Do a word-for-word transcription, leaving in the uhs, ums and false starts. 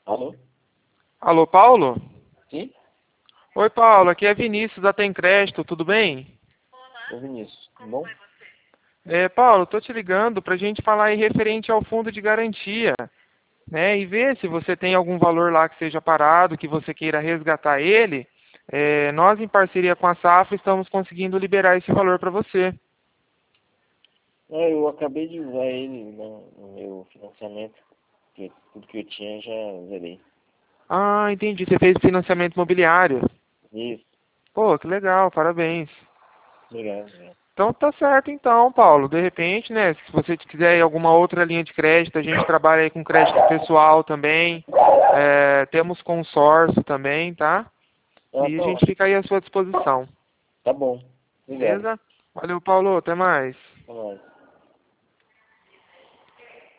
Alô? Alô, Paulo? Sim? Oi, Paulo, aqui é Vinícius da Tem Crédito, tudo bem? Ô Vinícius, tudo bom? É, Paulo, tô te ligando para a gente falar aí referente ao fundo de garantia, né? E ver se você tem algum valor lá que seja parado, que você queira resgatar ele. É, nós, em parceria com a Safra, estamos conseguindo liberar esse valor para você. É, eu acabei de usar ele no, no meu financiamento, que tudo que eu tinha já zerei. Ah, entendi. Você fez financiamento imobiliário. Isso, Pô, que legal, parabéns. obrigado, obrigado. Então tá certo então, Paulo. De repente, né, se você quiser aí alguma outra linha de crédito, a gente trabalha aí com crédito pessoal também. É, temos consórcio também, tá? Ah, E a tá gente ótimo. fica aí à sua disposição. Tá bom. Obrigado. Beleza? Valeu, Paulo. Até mais. Até mais.